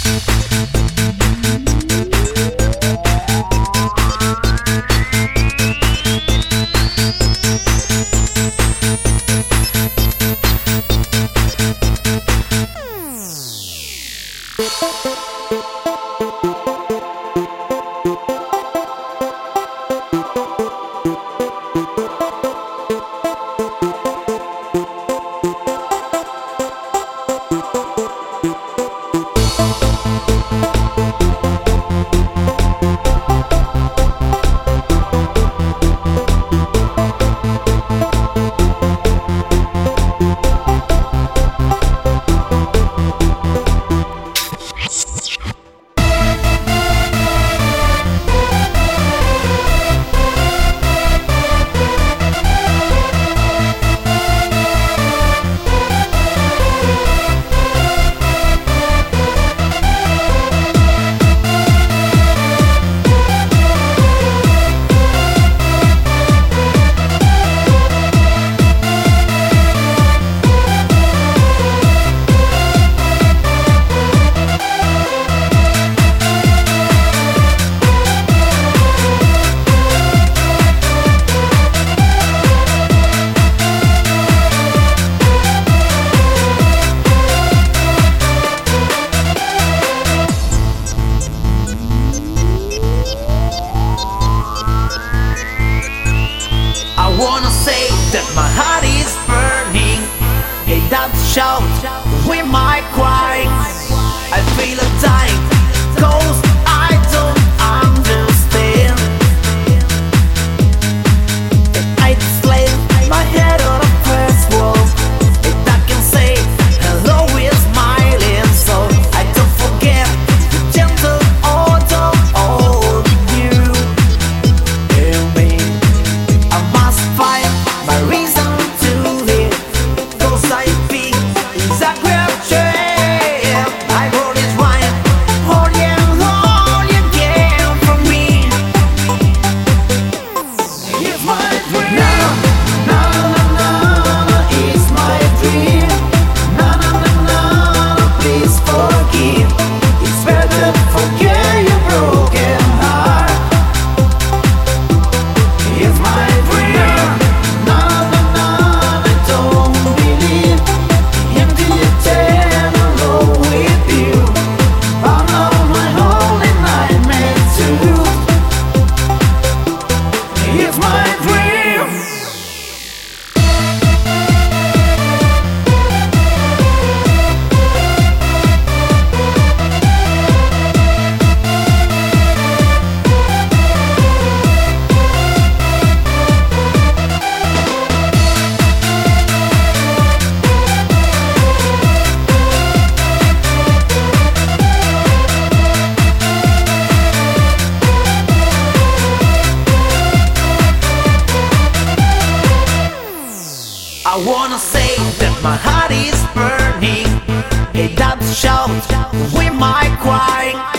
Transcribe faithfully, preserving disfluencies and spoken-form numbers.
shout, we might cry. I feel a dying, cause I don't understand. And I slam my head on a press wall, and I can say hello with smiling, so I don't forget the gentle order of you and me. I must find my reason to live, cause I feel exactly I wrote it right, all you, all you get from me. It's my dream. Na na na na, it's my dream. Na na na na, please forgive. It's better to forget your broken heart. It's my dream. Na na na, I don't believe in the eternal with you. I know my holy nightmare too. It's my dream. I wanna say that my heart is burning. Hey, that's shout, we might cry.